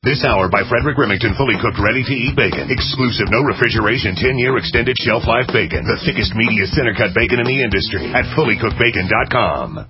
This hour by Frederick Remington, fully cooked, ready-to-eat bacon. Exclusive, no refrigeration, 10-year extended shelf life bacon. The thickest, meatiest, center-cut bacon in the industry at fullycookedbacon.com.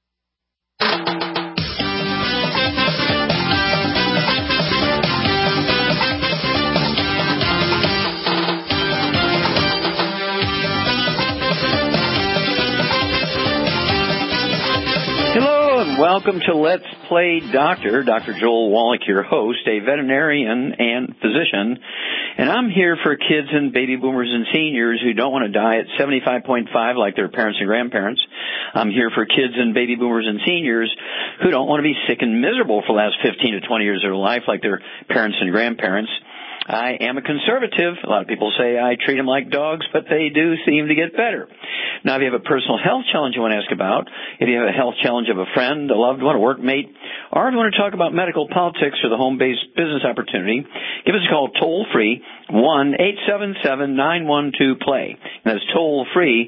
Welcome to Let's Play Doctor. Dr. Joel Wallach, your host, a veterinarian and physician. And I'm here for kids and baby boomers and seniors who don't want to die at 75.5 like their parents and grandparents. I'm here for kids and baby boomers and seniors who don't want to be sick and miserable for the last 15 to 20 years of their life like their parents and grandparents. I am a conservative. A lot of people say I treat them like dogs, but they do seem to get better. Now, if you have a personal health challenge you want to ask about, if you have a health challenge of a friend, a loved one, a workmate, or if you want to talk about medical politics or the home-based business opportunity, give us a call toll-free, 1-877-912-PLAY. That's toll-free,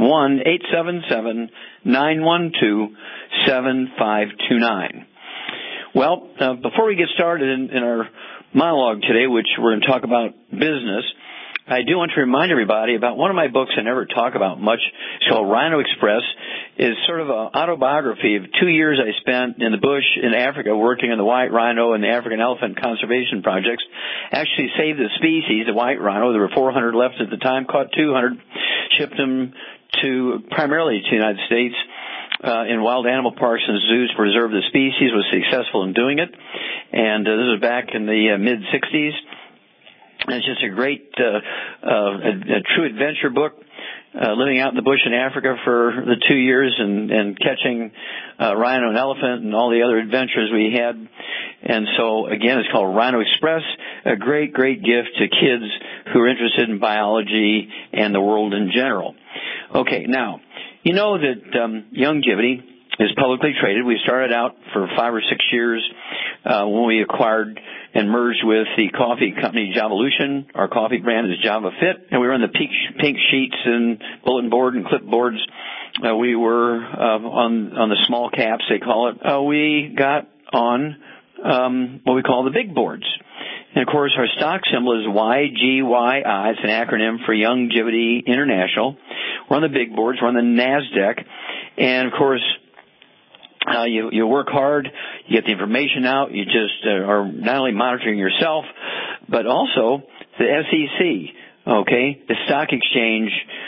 1-877-912-7529. Well, before we get started in our monologue today, which we're going to talk about business, I do want to remind everybody about one of my books I never talk about much. It's called Rhino Express. It's sort of an autobiography of 2 years I spent in the bush in Africa working on the white rhino and the African elephant conservation projects. Actually saved the species, the white rhino. There were 400 left at the time, caught 200, shipped them primarily to the United States. In wild animal parks and zoos to preserve the species, was successful in doing it. And this was back in the mid-'60s. And it's just a great, a true adventure book, living out in the bush in Africa for the 2 years and catching rhino and elephant and all the other adventures we had. And so, again, it's called Rhino Express, a great, great gift to kids who are interested in biology and the world in general. Okay, now, you know that Youngevity is publicly traded. We started out for 5 or 6 years when we acquired and merged with the coffee company Javalution. Our coffee brand is Java Fit, and we were on the pink sheets and bulletin board and clipboards. We were on the small caps, they call it. We got on what we call the big boards. And, of course, our stock symbol is YGYI. It's an acronym for Youngevity International. We're on the big boards. We're on the NASDAQ. And, of course, you work hard. You get the information out. You just are not only monitoring yourself, but also the SEC, okay, the stock exchange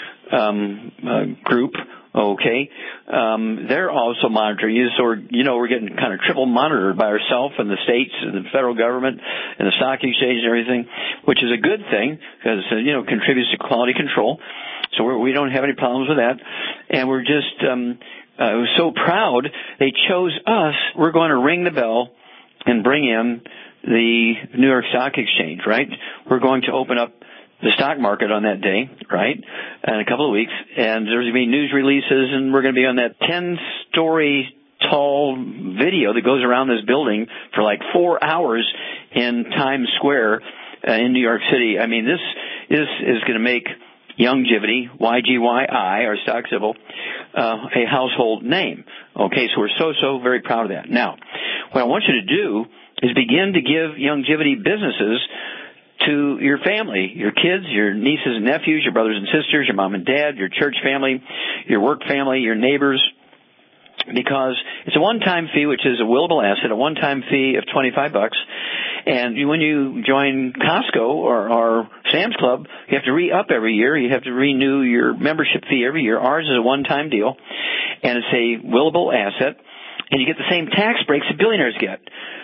group. Okay, they're also monitoring you, so we're getting kind of triple monitored by ourselves and the states and the federal government and the stock exchange and everything, which is a good thing because contributes to quality control. So we don't have any problems with that, and we're just so proud they chose us. We're going to ring the bell and bring in the New York Stock Exchange, right? We're going to open up the stock market on that day, right, in a couple of weeks, and there's going to be news releases, and we're going to be on that 10-story tall video that goes around this building for like 4 hours in Times Square in New York City. I mean, this is going to make Youngevity, YGYI, our stock symbol, a household name. Okay, so we're so very proud of that. Now, what I want you to do is begin to give Youngevity businesses to your family, your kids, your nieces and nephews, your brothers and sisters, your mom and dad, your church family, your work family, your neighbors, because it's a one-time fee, which is a willable asset, a one-time fee of $25. And when you join Costco or Sam's Club, you have to re-up every year. You have to renew your membership fee every year. Ours is a one-time deal, and it's a willable asset, and you get the same tax breaks that billionaires get.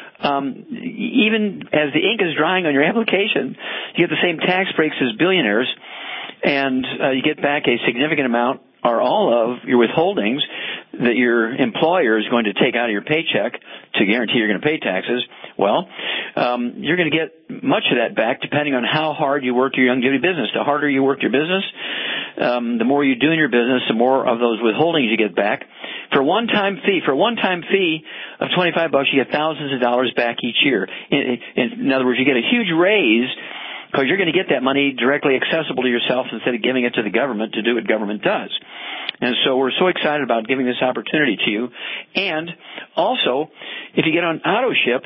Even as the ink is drying on your application, you get the same tax breaks as billionaires, and you get back a significant amount or all of your withholdings that your employer is going to take out of your paycheck to guarantee you're going to pay taxes. Well, you're going to get much of that back depending on how hard you work your Youngevity business. The harder you work your business, the more you do in your business, the more of those withholdings you get back. For a one-time fee of $25, you get thousands of dollars back each year. In other words, you get a huge raise because you're going to get that money directly accessible to yourself instead of giving it to the government to do what government does. And so we're so excited about giving this opportunity to you. And also, if you get on AutoShip,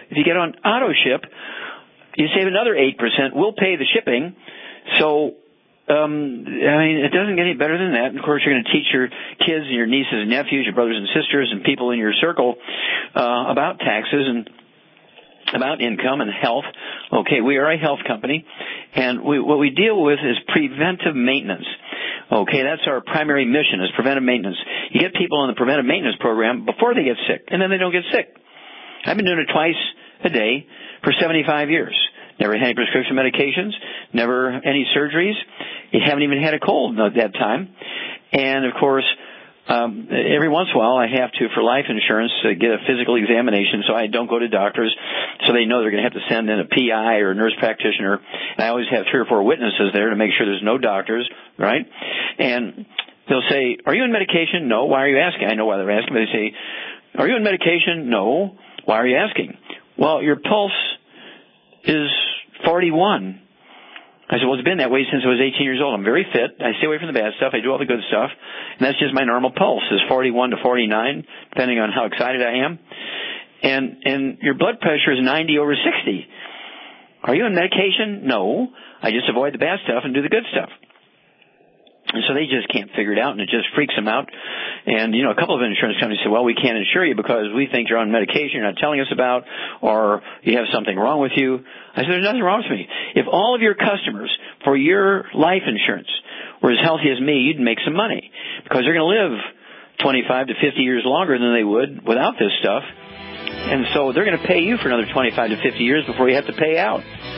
you save another 8%. We'll pay the shipping. So, it doesn't get any better than that. And of course, you're going to teach your kids and your nieces and nephews, your brothers and sisters, and people in your circle about taxes and about income and health. Okay, we are a health company, and what we deal with is preventive maintenance. Okay, that's our primary mission, is preventive maintenance. You get people in the preventive maintenance program before they get sick, and then they don't get sick. I've been doing it twice a day for 75 years. Never had any prescription medications, never any surgeries. You haven't even had a cold at that time. And, of course, every once in a while I have to, for life insurance, get a physical examination so I don't go to doctors, so they know they're going to have to send in a PI or a nurse practitioner. And I always have 3 or 4 witnesses there to make sure there's no doctors, right? And they'll say, are you on medication? No. Why are you asking? I know why they're asking, but they say, are you on medication? No. Why are you asking? Well, your pulse is 41. I said, well, it's been that way since I was 18 years old. I'm very fit. I stay away from the bad stuff. I do all the good stuff. And that's just my normal pulse, is 41 to 49, depending on how excited I am. And your blood pressure is 90 over 60. Are you on medication? No. I just avoid the bad stuff and do the good stuff. And so they just can't figure it out, and it just freaks them out. And, a couple of insurance companies say, well, we can't insure you because we think you're on medication you're not telling us about, or you have something wrong with you. I said, there's nothing wrong with me. If all of your customers for your life insurance were as healthy as me, you'd make some money, because they're going to live 25 to 50 years longer than they would without this stuff. And so they're going to pay you for another 25 to 50 years before you have to pay out.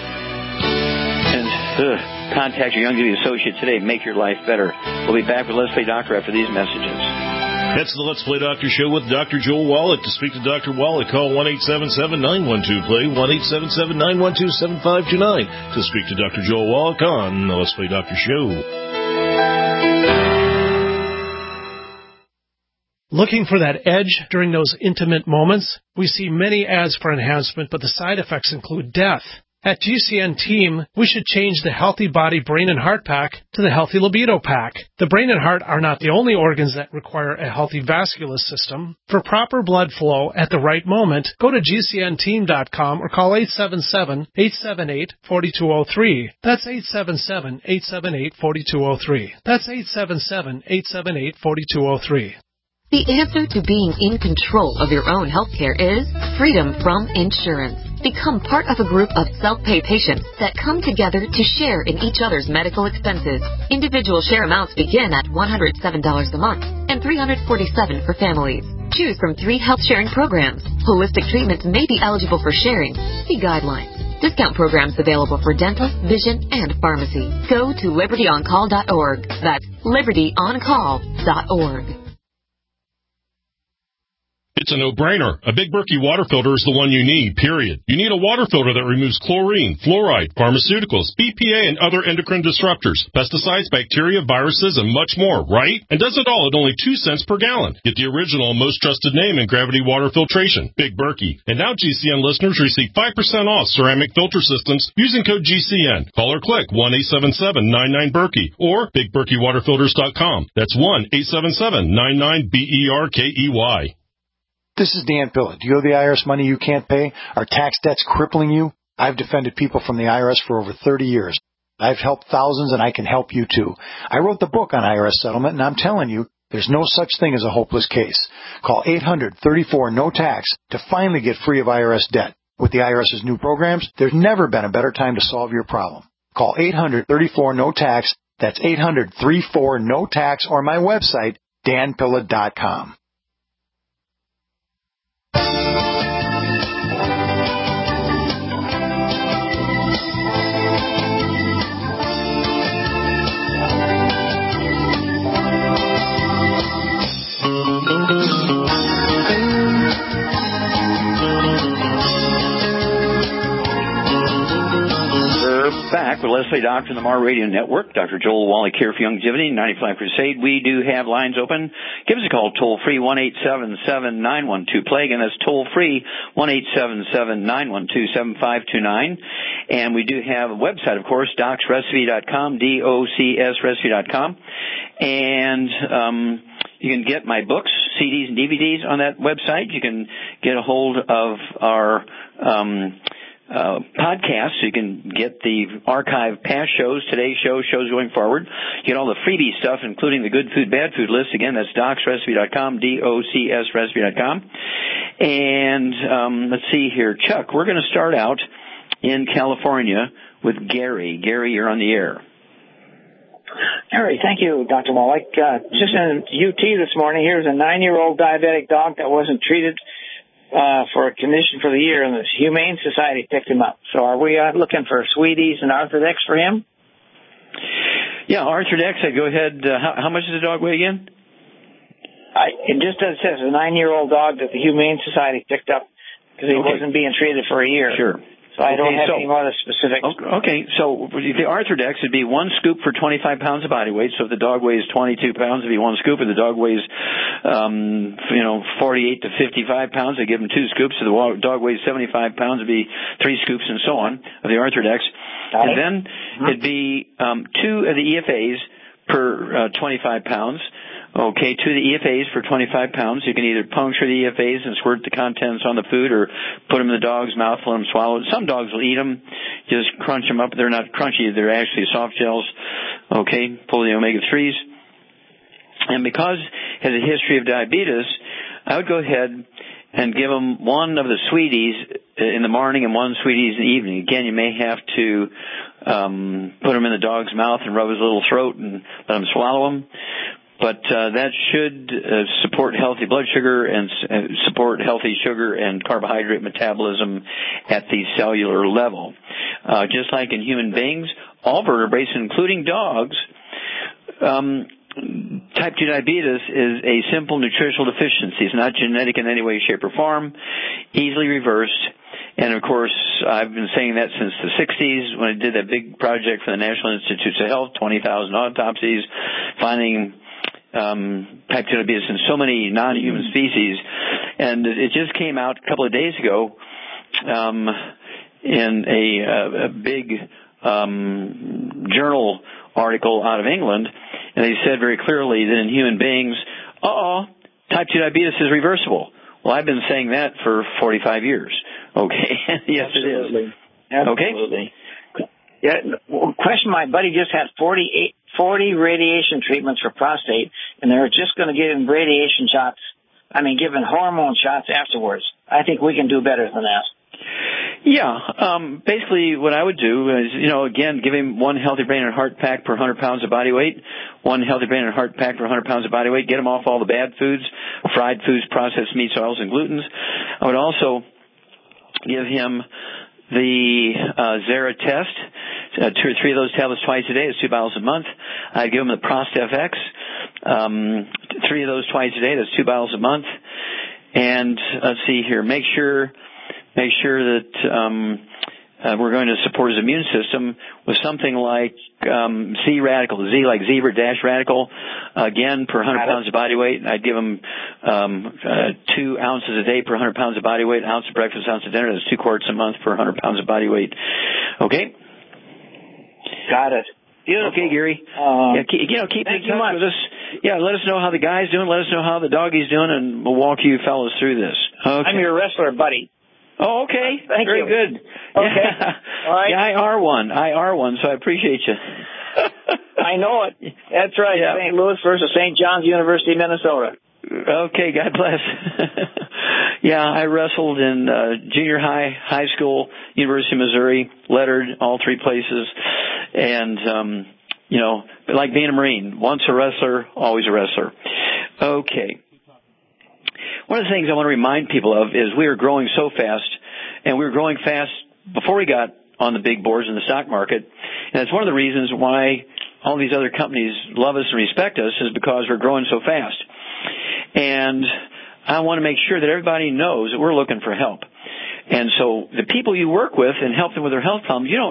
And, contact your Young Duty associate today. Make your life better. We'll be back with Let's Play Doctor after these messages. That's the Let's Play Doctor show with Dr. Joel Wallach. To speak to Dr. Wallach, call 1-877-912-PLAY, 1-877-912-7529. To speak to Dr. Joel Wallach on the Let's Play Doctor show. Looking for that edge during those intimate moments? We see many ads for enhancement, but the side effects include death. At GCN Team, we should change the Healthy Body, Brain, and Heart Pack to the Healthy Libido Pack. The brain and heart are not the only organs that require a healthy vascular system. For proper blood flow at the right moment, go to GCNteam.com or call 877-878-4203. That's 877-878-4203. That's 877-878-4203. The answer to being in control of your own healthcare is freedom from insurance. Become part of a group of self-pay patients that come together to share in each other's medical expenses. Individual share amounts begin at $107 a month and $347 for families. Choose from 3 health-sharing programs. Holistic treatments may be eligible for sharing. See guidelines. Discount programs available for dental, vision, and pharmacy. Go to libertyoncall.org. That's libertyoncall.org. It's a no-brainer. A Big Berkey water filter is the one you need, period. You need a water filter that removes chlorine, fluoride, pharmaceuticals, BPA, and other endocrine disruptors, pesticides, bacteria, viruses, and much more, right? And does it all at only 2 cents per gallon. Get the original and most trusted name in gravity water filtration, Big Berkey. And now GCN listeners receive 5% off ceramic filter systems using code GCN. Call or click 1-877-99-BERKEY or BigBerkeyWaterFilters.com. That's 1-877-99-BERKEY. This is Dan Pilla. Do you owe the IRS money you can't pay? Are tax debts crippling you? I've defended people from the IRS for over 30 years. I've helped thousands, and I can help you too. I wrote the book on IRS settlement, and I'm telling you, there's no such thing as a hopeless case. Call 800-34-NO-TAX to finally get free of IRS debt. With the IRS's new programs, there's never been a better time to solve your problem. Call 800-34-NO-TAX. That's 800-34-NO-TAX, or my website, danpilla.com. back with Leslie Doctor and the MAR Radio Network. Dr. Joel Wallach here for Youngevity, 95 Crusade. We do have lines open. Give us a call, toll-free, 1-877-912-PLAY. Again, that's toll-free, 1-877-912-7529. And we do have a website, of course, docsrecipe.com, DOCSrecipe.com. And you can get my books, CDs, and DVDs on that website. You can get a hold of our podcast, so you can get the archive past shows, today's shows going forward. You get all the freebie stuff, including the good food, bad food list. Again, that's docsrecipe.com, DOCSrecipe.com. And let's see here. Chuck, we're going to start out in California with Gary. Gary, you're on the air. Gary, thank you, Dr. Wallach. Just in UT this morning, here's a 9-year-old diabetic dog that wasn't treated for a condition for the year, and the Humane Society picked him up. So are we looking for Sweeties and Arthrodex for him? Yeah, Arthrodex, I'd go ahead. How much does the dog weigh again? It just says a 9-year-old dog that the Humane Society picked up because he wasn't being treated for a year. Sure. So I don't have any more specifics. Okay, so the Arthrodex would be 1 scoop for 25 pounds of body weight. So if the dog weighs 22 pounds, it'd be 1 scoop. If the dog weighs, 48 to 55 pounds, they give him 2 scoops. If the dog weighs 75 pounds, it'd be 3 scoops and so on of the Arthrodex. And then it'd be 2 of the EFAs per 25 pounds. Okay, 2 of the EFAs for 25 pounds. You can either puncture the EFAs and squirt the contents on the food or put them in the dog's mouth, let them swallow it. Some dogs will eat them, just crunch them up. They're not crunchy, they're actually soft gels. Okay, full of the omega-3s. And because he has a history of diabetes, I would go ahead and give him 1 of the Sweeties in the morning and 1 Sweeties in the evening. Again, you may have to put them in the dog's mouth and rub his little throat and let him swallow them. But that should support healthy blood sugar and support healthy sugar and carbohydrate metabolism at the cellular level. Just like in human beings, all vertebrates, including dogs, type 2 diabetes is a simple nutritional deficiency. It's not genetic in any way, shape, or form, easily reversed. And, of course, I've been saying that since the 60s when I did that big project for the National Institutes of Health, 20,000 autopsies, finding type 2 diabetes in so many non-human species. And it just came out a couple of days ago in a big journal article out of England, and they said very clearly that in human beings, type 2 diabetes is reversible. Well, I've been saying that for 45 years. Okay. Yes, absolutely. It is. Absolutely. Okay. Yeah. Question: my buddy just had 40 radiation treatments for prostate, and they're just going to give him radiation shots. Giving hormone shots afterwards. I think we can do better than that. Yeah. Basically, what I would do is, again, give him 1 healthy brain and heart pack per 100 pounds of body weight. 1 healthy brain and heart pack per 100 pounds of body weight. Get him off all the bad foods, fried foods, processed meats, oils, and glutens. I would also give him the Zera test, 2 or 3 of those tablets twice a day. It's 2 bottles a month. I'd give him the ProstFX, 3 of those twice a day. That's 2 bottles a month. And let's see here. Make sure that we're going to support his immune system with something like Z radical, Z like zebra dash radical, again per 100 pounds of body weight. I'd give him 2 ounces a day per 100 pounds of body weight, an ounce of breakfast, ounce of dinner. That's 2 quarts a month per 100 pounds of body weight. Okay? Got it. Beautiful. Okay, Gary. Keep in touch with us. Yeah, let us know how the guy's doing. Let us know how the doggy's doing, and we'll walk you fellows through this. Okay. I'm your wrestler buddy. Oh, okay. Thank Very you. Good. Okay. Yeah. All right. Yeah, I are one, so I appreciate you. I know it. That's right. Yeah. St. Louis versus St. John's University, Minnesota. Okay, God bless. Yeah, I wrestled in junior high school, University of Missouri, lettered all 3 places, and like being a Marine, once a wrestler, always a wrestler. Okay. One of the things I want to remind people of is we are growing so fast, and we were growing fast before we got on the big boards in the stock market, and it's one of the reasons why all these other companies love us and respect us is because we're growing so fast. And I want to make sure that everybody knows that we're looking for help. And so the people you work with and help them with their health problems, you don't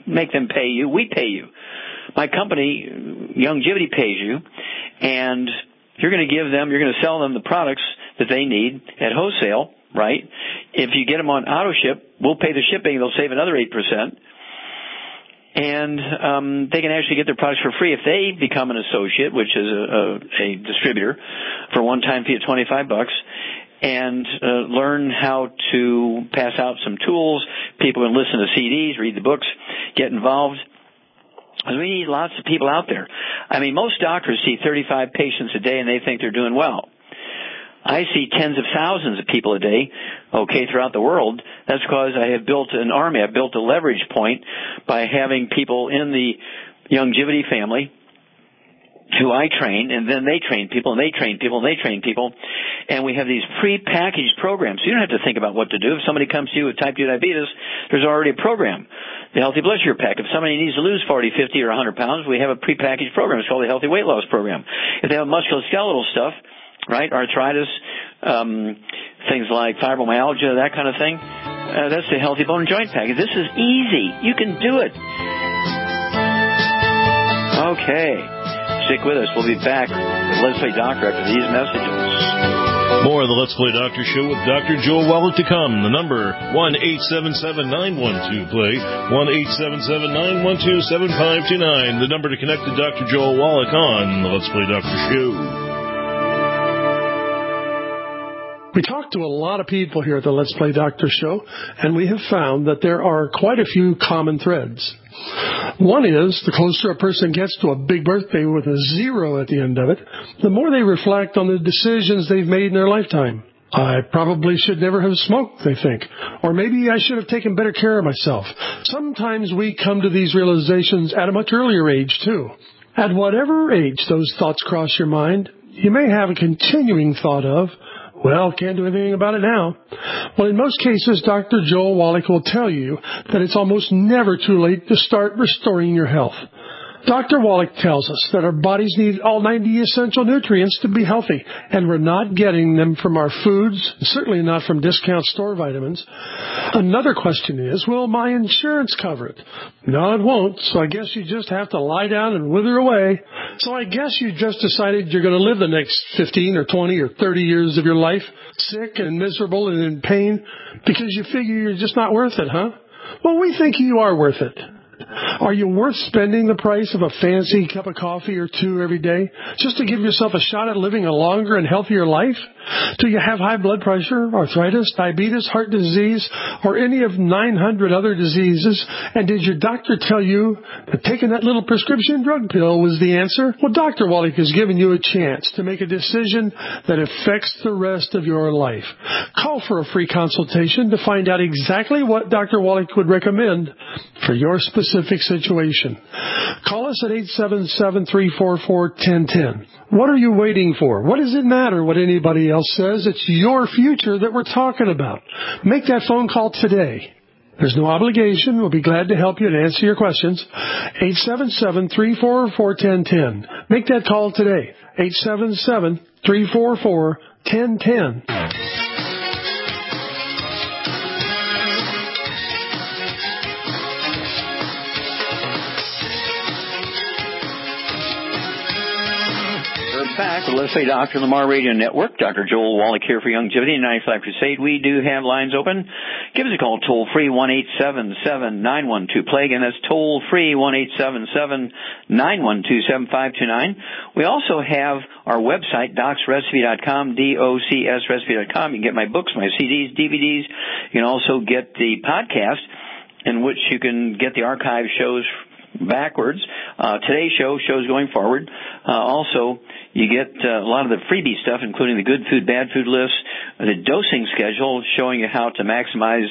make them pay you. We pay you. My company, Youngevity, pays you, and you're going to sell them the products that they need at wholesale, right? If you get them on auto ship, we'll pay the shipping. They'll save another 8%. And they can actually get their products for free if they become an associate, which is a distributor, for a one-time fee of $25, and learn how to pass out some tools. People can listen to CDs, read the books, get involved. Because we need lots of people out there. I mean, most doctors see 35 patients a day, and they think they're doing well. I see tens of thousands of people a day, throughout the world. That's because I have built an army. I've built a leverage point by having people in the Youngevity family who I train, and then they train people, and they train people, and they train people. And we have these pre-packaged programs. So you don't have to think about what to do. If somebody comes to you with type 2 diabetes, there's already a program, the Healthy Blood Sugar Pack. If somebody needs to lose 40, 50, or 100 pounds, we have a pre-packaged program. It's called the Healthy Weight Loss Program. If they have musculoskeletal stuff, right, arthritis, things like fibromyalgia, that kind of thing, that's the Healthy Bone and Joint Package. This is easy. You can do it. Okay. Stick with us. We'll be back with Let's Play Doctor after these messages. More of the Let's Play Doctor Show with Dr. Joel Wallach to come. The number, 1-877-912-PLAY, 1-877-912-7529. The number to connect to Dr. Joel Wallach on the Let's Play Doctor Show. We talk to a lot of people here at the Let's Play Doctor Show, and we have found that there are quite a few common threads. One is, the closer a person gets to a big birthday with a 0 at the end of it, the more they reflect on the decisions they've made in their lifetime. I probably should never have smoked, they think. Or maybe I should have taken better care of myself. Sometimes we come to these realizations at a much earlier age, too. At whatever age those thoughts cross your mind, you may have a continuing thought of, well, can't do anything about it now. Well, in most cases, Dr. Joel Wallach will tell you that it's almost never too late to start restoring your health. Dr. Wallach tells us that our bodies need all 90 essential nutrients to be healthy, and we're not getting them from our foods, certainly not from discount store vitamins. Another question is, will my insurance cover it? No, it won't, so I guess you just have to lie down and wither away. So I guess you just decided you're going to live the next 15 or 20 or 30 years of your life sick and miserable and in pain because you figure you're just not worth it, huh? Well, we think you are worth it. Are you worth spending the price of a fancy cup of coffee or two every day just to give yourself a shot at living a longer and healthier life? Do you have high blood pressure, arthritis, diabetes, heart disease, or any of 900 other diseases? And did your doctor tell you that taking that little prescription drug pill was the answer? Well, Dr. Wallach has given you a chance to make a decision that affects the rest of your life. Call for a free consultation to find out exactly what Dr. Wallach would recommend for your specific situation. Call us at 877-344-1010. What are you waiting for? What does it matter what anybody else says? It's your future that we're talking about. Make that phone call today. There's no obligation. We'll be glad to help you and answer your questions. 877-344-1010. Make that call today. 877-344-1010. Back with Let's Play Doctor on the Lamar Radio Network. Dr. Joel Wallach here for Youngevity and 95 Crusade. We do have lines open. Give us a call toll-free, 1-877-912-PLAY. Again, that's toll-free, 1-877-912-7529. We also have our website, docsrecipe.com, DOCSrecipe.com. You can get my books, my CDs, DVDs. You can also get the podcast in which you can get the archive shows backwards. Today's shows going forward. Also, you get a lot of the freebie stuff, including the good food, bad food list, the dosing schedule showing you how to maximize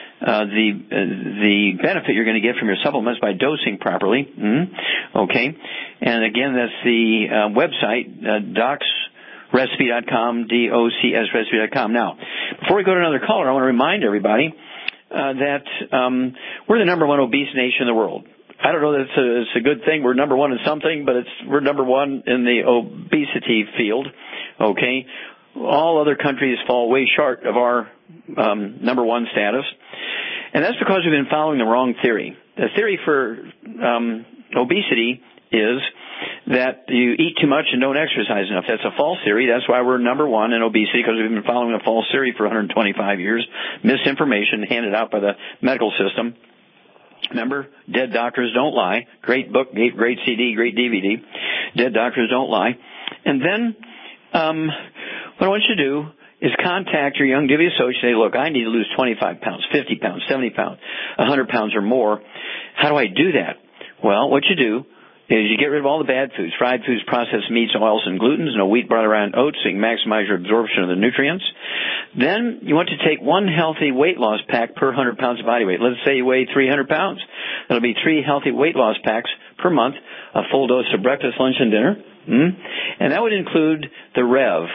the benefit you're going to get from your supplements by dosing properly. Okay. And again, that's the website, docsrecipe.com, DOCSrecipe.com. Now, before we go to another caller, I want to remind everybody that we're the number one obese nation in the world. I don't know that it's a good thing. We're number one in something, but we're number one in the obesity field. Okay, all other countries fall way short of our number one status. And that's because we've been following the wrong theory. The theory for obesity is that you eat too much and don't exercise enough. That's a false theory. That's why we're number one in obesity, because we've been following a false theory for 125 years. Misinformation handed out by the medical system. Remember, Dead Doctors Don't Lie. Great book, great CD, great DVD. Dead Doctors Don't Lie. And then what I want you to do is contact your young divvy associate and say, look, I need to lose 25 pounds, 50 pounds, 70 pounds, 100 pounds or more. How do I do that? Well, what you do is you get rid of all the bad foods, fried foods, processed meats, oils, and glutens, no wheat, butter, and oats, so you can maximize your absorption of the nutrients. Then you want to take one healthy weight loss pack per 100 pounds of body weight. Let's say you weigh 300 pounds. That'll be 3 healthy weight loss packs per month, a full dose of breakfast, lunch, and dinner. And that would include the Rev.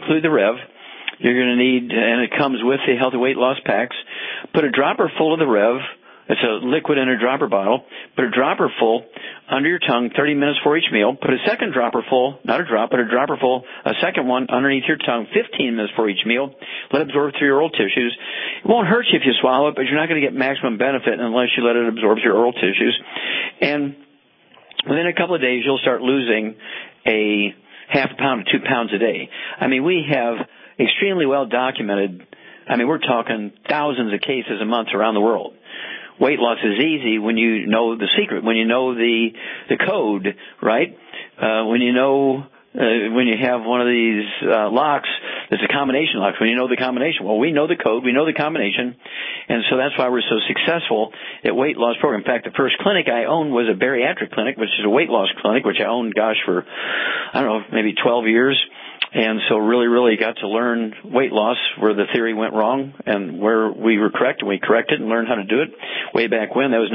You're going to need, and it comes with the healthy weight loss packs, put a dropper full of the Rev. It's a liquid in a dropper bottle. Put a dropper full under your tongue 30 minutes for each meal. Put a second dropper full, not a drop, but a dropper full, a second one underneath your tongue 15 minutes for each meal. Let it absorb through your oral tissues. It won't hurt you if you swallow it, but you're not going to get maximum benefit unless you let it absorb through your oral tissues. And within a couple of days, you'll start losing a half a pound to 2 pounds a day. I mean, we have extremely well documented, we're talking thousands of cases a month around the world. Weight loss is easy when you know the secret, when you know the code, right? When you know, when you have one of these locks, it's a combination lock. When you know the combination, well, we know the code, we know the combination, and so that's why we're so successful at weight loss program. In fact, the first clinic I owned was a bariatric clinic, which is a weight loss clinic, which I owned, for, maybe 12 years. And so really got to learn weight loss where the theory went wrong and where we were correct, and we corrected and learned how to do it way back when. That was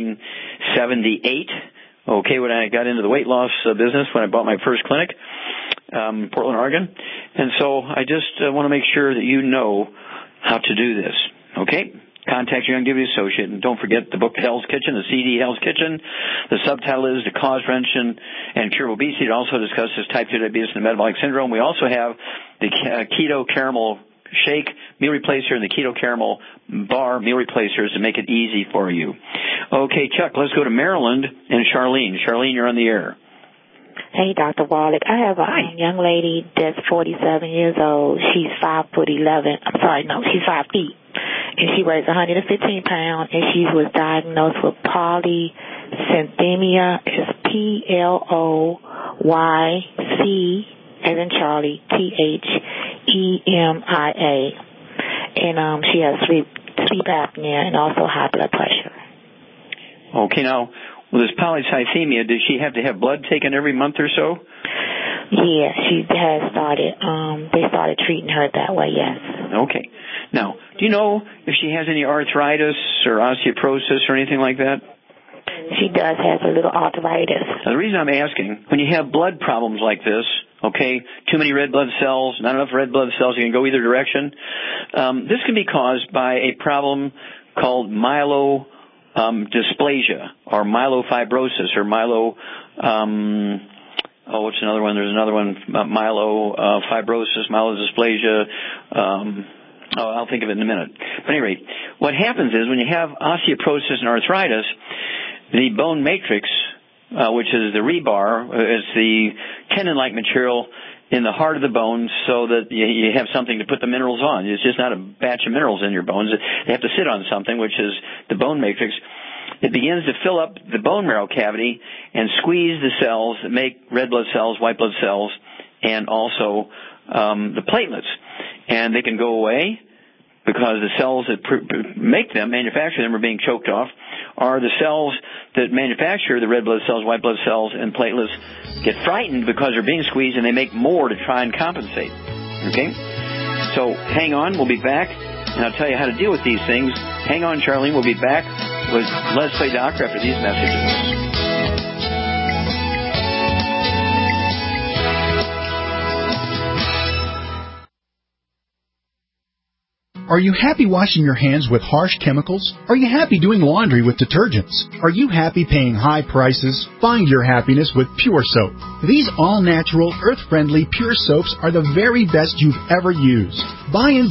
1978. Okay, when I got into the weight loss business, when I bought my first clinic, Portland, Oregon. And so I just want to make sure that you know how to do this. Okay? Contact your young divvy associate, and don't forget the book Hell's Kitchen, the CD Hell's Kitchen. The subtitle is The Cause, Prevention, and Cure of Obesity. It also discusses type 2 diabetes and metabolic syndrome. We also have the Keto Caramel Shake Meal Replacer and the Keto Caramel Bar Meal Replacers to make it easy for you. Okay, Chuck, let's go to Maryland and Charlene. Charlene, you're on the air. Hey, Dr. Wallach. I have a young lady that's 47 years old. She's 5'11". She's 5 feet. And she weighs 115 pounds, and she was diagnosed with polycythemia. It's PLOYC, as in Charlie, THEMIA. And she has sleep apnea and also high blood pressure. Okay, now, with this polycythemia, does she have to have blood taken every month or so? Yeah, she has started. They started treating her that way, yes. Okay. Now, do you know if she has any arthritis or osteoporosis or anything like that? She does have a little arthritis. Now, the reason I'm asking, when you have blood problems like this, okay, too many red blood cells, not enough red blood cells, you can go either direction. This can be caused by a problem called myelodysplasia or myelofibrosis or what's another one? There's another one, myelofibrosis, myelodysplasia. I'll think of it in a minute. But anyway, what happens is when you have osteoporosis and arthritis, the bone matrix, which is the rebar, is the tendon-like material in the heart of the bone so that you have something to put the minerals on. It's just not a batch of minerals in your bones. They have to sit on something, which is the bone matrix. It begins to fill up the bone marrow cavity and squeeze the cells that make red blood cells, white blood cells, and also the platelets. And they can go away because the cells that manufacture them, are being choked off, or the cells that manufacture the red blood cells, white blood cells, and platelets get frightened because they're being squeezed, and they make more to try and compensate. Okay? So hang on. We'll be back, and I'll tell you how to deal with these things. Hang on, Charlene. We'll be back with Let's Play Doctor after these messages. Are you happy washing your hands with harsh chemicals? Are you happy doing laundry with detergents? Are you happy paying high prices? Find your happiness with Pure Soap. These all-natural, earth-friendly Pure Soaps are the very best you've ever used. Buy in bulk.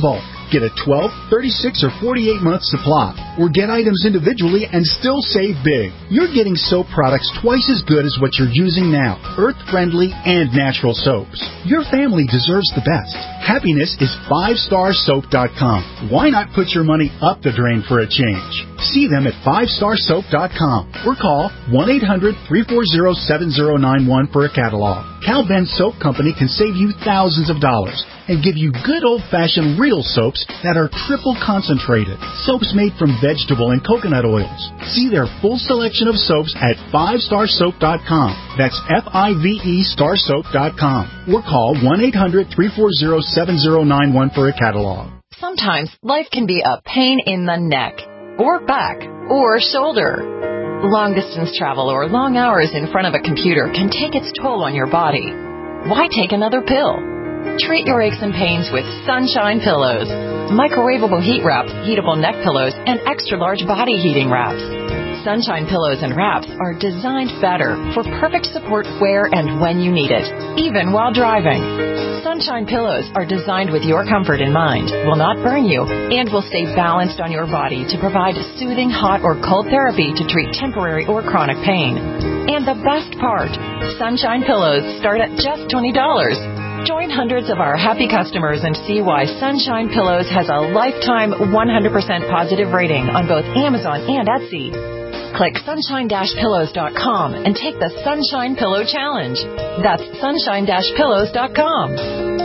Get a 12, 36, or 48-month supply, or get items individually and still save big. You're getting soap products twice as good as what you're using now, earth-friendly and natural soaps. Your family deserves the best. Happiness is 5starsoap.com. Why not put your money up the drain for a change? See them at 5starsoap.com or call 1-800-340-7091 for a catalog. Cal Ben Soap Company can save you thousands of dollars and give you good old-fashioned real soaps that are triple concentrated. Soaps made from vegetable and coconut oils. See their full selection of soaps at 5starsoap.com. That's F-I-V-E starsoap.com. Or call 1-800-340-7091 for a catalog. Sometimes life can be a pain in the neck, or back, or shoulder. Long-distance travel or long hours in front of a computer can take its toll on your body. Why take another pill? Treat your aches and pains with Sunshine Pillows. Microwavable heat wraps, heatable neck pillows, and extra-large body heating wraps. Sunshine Pillows and wraps are designed better for perfect support where and when you need it, even while driving. Sunshine Pillows are designed with your comfort in mind, will not burn you, and will stay balanced on your body to provide soothing hot or cold therapy to treat temporary or chronic pain. And the best part, Sunshine Pillows start at just $20. Join hundreds of our happy customers and see why Sunshine Pillows has a lifetime 100% positive rating on both Amazon and Etsy. Click sunshine-pillows.com and take the Sunshine Pillow Challenge. That's sunshine-pillows.com.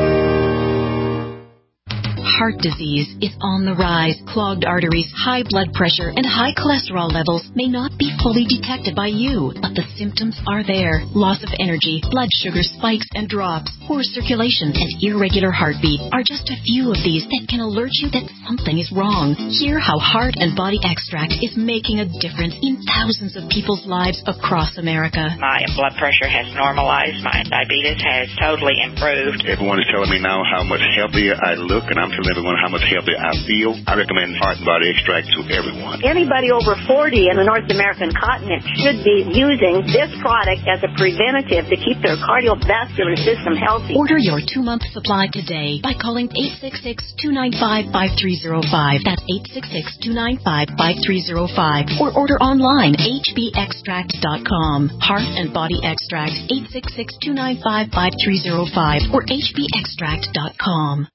Heart disease is on the rise. Clogged arteries, high blood pressure, and high cholesterol levels may not be fully detected by you, but the symptoms are there. Loss of energy, blood sugar spikes and drops, poor circulation, and irregular heartbeat are just a few of these that can alert you that something is wrong. Hear how Heart and Body Extract is making a difference in thousands of people's lives across America. My blood pressure has normalized. My diabetes has totally improved. Everyone is telling me now how much healthier I look, and I'm telling everyone how much healthier I feel. I recommend Heart and Body Extract to everyone. Anybody over 40 in the North American continent should be using this product as a preventative to keep their cardiovascular system healthy. Order your 2-month supply today by calling 866-295-5305. That's 866-295-5305. Or order online, hbextract.com. Heart and Body Extract, 866-295-5305 or hbextract.com.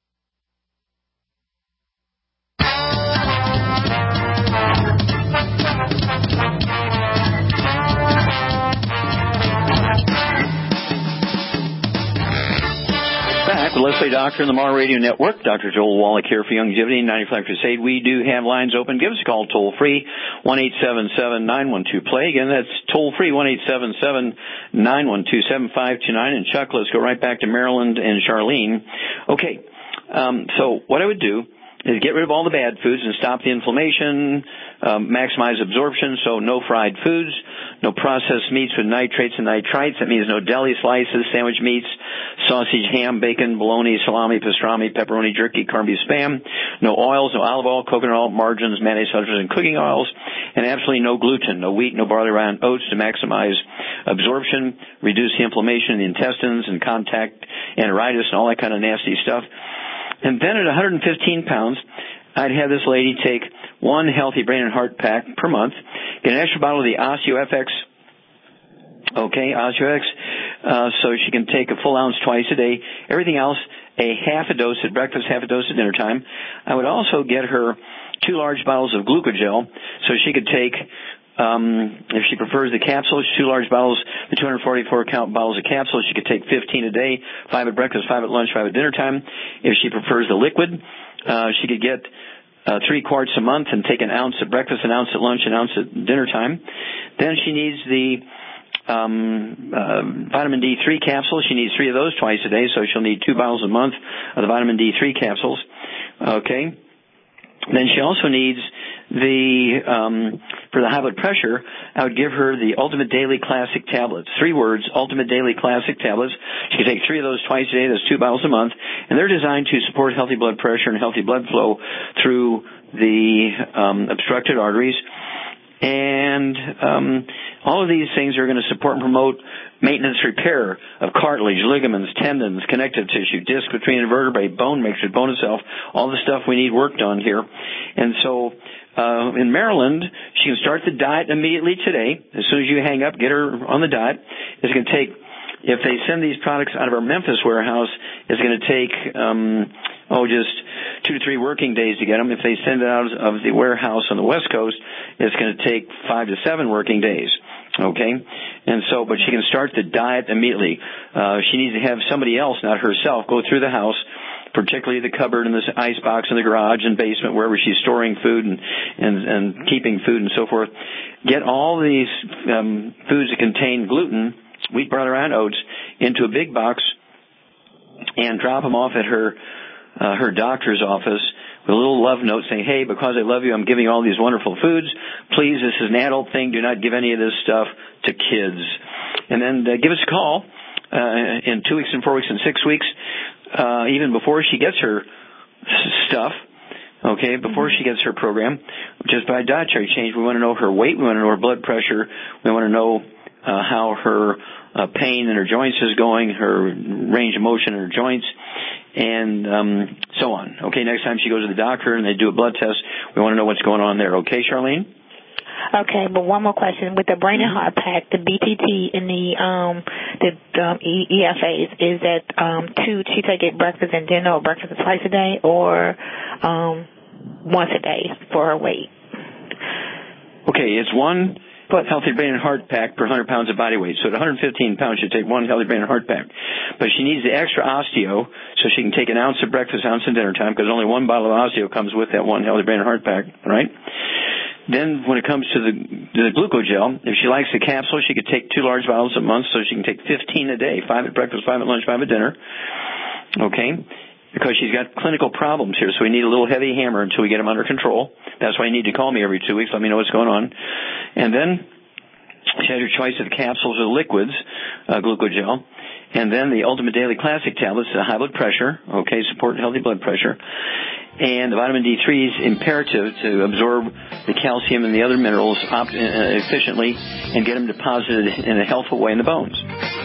Back with Leslie Doctor and the Mar Radio Network. Dr. Joel Wallach here for Longevity 95 Crusade. We do have lines open. Give us a call toll free, 1-877-912-PLAY. Again, that's toll free, 1-877-912-7529. And Chuck, let's go right back to Maryland and Charlene. Okay, so what I would do is get rid of all the bad foods and stop the inflammation, maximize absorption, so no fried foods, no processed meats with nitrates and nitrites. That means no deli slices, sandwich meats, sausage, ham, bacon, bologna, salami, pastrami, pepperoni, jerky, corned beef, Spam. No oils, no olive oil, coconut oil, margarines, mayonnaise, sulfurs, and cooking oils. And absolutely no gluten, no wheat, no barley, rye, and oats to maximize absorption, reduce the inflammation in the intestines and contact enteritis and all that kind of nasty stuff. And then at 115 pounds, I'd have this lady take one healthy brain and heart pack per month, get an extra bottle of the OsteoFX, so she can take a full ounce twice a day. Everything else, a half a dose at breakfast, half a dose at dinner time. I would also get her 2 large bottles of glucogel, so she could take, if she prefers the capsules, 2 large bottles, the 244-count bottles of capsules. She could take 15 a day, 5 at breakfast, 5 at lunch, 5 at dinner time. If she prefers the liquid, she could get 3 quarts a month and take an ounce at breakfast, an ounce at lunch, an ounce at dinner time. Then she needs the vitamin D3 capsules. She needs 3 of those twice a day, so she'll need 2 bottles a month of the vitamin D3 capsules. Okay. Then she also needs for the high blood pressure, I would give her the Ultimate Daily Classic tablets. 3 words, Ultimate Daily Classic tablets. She can take 3 of those twice a day. That's 2 bottles a month. And they're designed to support healthy blood pressure and healthy blood flow through the obstructed arteries. And All of these things are going to support and promote maintenance repair of cartilage, ligaments, tendons, connective tissue, disc between the vertebrae, bone mixture, bone itself, all the stuff we need worked on here. And so in Maryland, she can start the diet immediately today. As soon as you hang up, get her on the diet. It's going to take, if they send these products out of our Memphis warehouse, it's going to take, just 2 to 3 working days to get them. If they send it out of the warehouse on the West Coast, it's going to take 5 to 7 working days. Okay? And so, but she can start the diet immediately. She needs to have somebody else, not herself, go through the house, particularly the cupboard and the ice box in the garage and basement, wherever she's storing food and keeping food and so forth. Get all these foods that contain gluten, wheat, barley, and oats, into a big box and drop them off at her doctor's office with a little love note saying, hey, because I love you, I'm giving you all these wonderful foods. Please, this is an adult thing. Do not give any of this stuff to kids. And then give us a call in 2 weeks and 4 weeks and 6 weeks, even before she gets her stuff, okay, before she gets her program, just by dietary change. We want to know her weight. We want to know her blood pressure. We want to know how her pain in her joints is going, her range of motion in her joints, and so on. Okay, next time she goes to the doctor and they do a blood test, we want to know what's going on there. Okay, Charlene? Okay, but one more question. With the Brain and Heart Pack, the BTT and the EFAs, is that she take it breakfast and dinner, or breakfast twice a day, or once a day for her weight? Okay, it's one Healthy Brain and Heart Pack per 100 pounds of body weight. So at 115 pounds, she'll take one Healthy Brain and Heart Pack. But she needs the extra osteo, so she can take an ounce at breakfast, ounce at dinner time, because only one bottle of osteo comes with that one Healthy Brain and Heart Pack, right? Then when it comes to the glucogel, if she likes the capsule, she could take 2 large bottles a month, so she can take 15 a day, 5 at breakfast, 5 at lunch, 5 at dinner. Okay? Because she's got clinical problems here, so we need a little heavy hammer until we get them under control. That's why you need to call me every 2 weeks, let me know what's going on. And then she has her choice of capsules or liquids, glucogel. And then the Ultimate Daily Classic tablets, high blood pressure, okay, support healthy blood pressure. And the vitamin D3 is imperative to absorb the calcium and the other minerals efficiently and get them deposited in a healthful way in the bones.